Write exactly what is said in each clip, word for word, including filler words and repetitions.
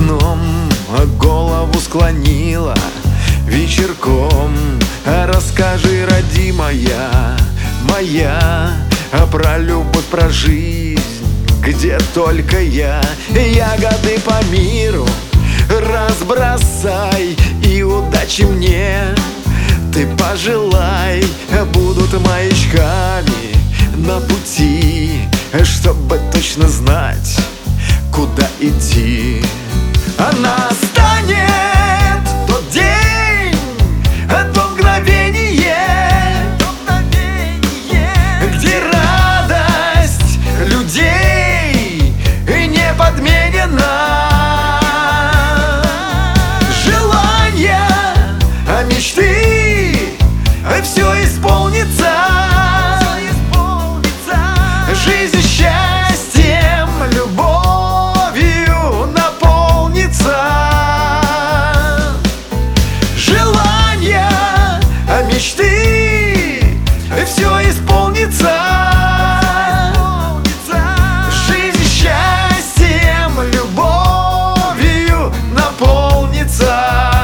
окном голову склонила вечерком. Расскажи, родимая моя, про любовь, про жизнь, где только я. Ягоды по миру разбросай, и удачи мне ты пожелай. Будут маячками на пути, чтобы точно знать, куда идти. А настанет тот день, то мгновение, где радость людей не подменена. Желания, мечты, все исполнится. Жизнь счастьем, любовью наполнится. Желания, мечты, все исполнится. Жизнь счастьем, любовью наполнится.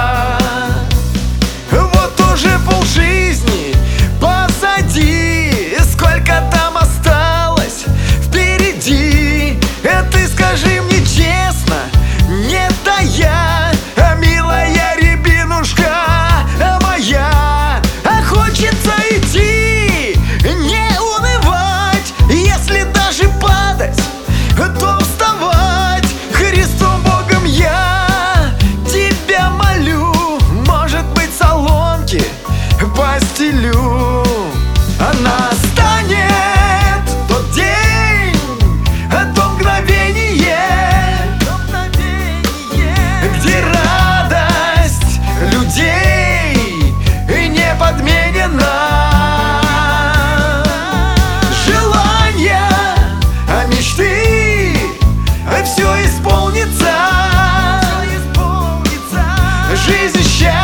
Вот уже полжизни позади, сколько там осталось впереди. Ты скажи мне честно, не тая, милая рябинушка моя. Хочется идти, не унывать, если даже падать, то вставать. Христом Богом я тебя молю, может быть, соломки постелю. А настанет тот день, то мгновение, где радость людей не подменена. Желания, мечты, все исполнится. Жизнь счастья.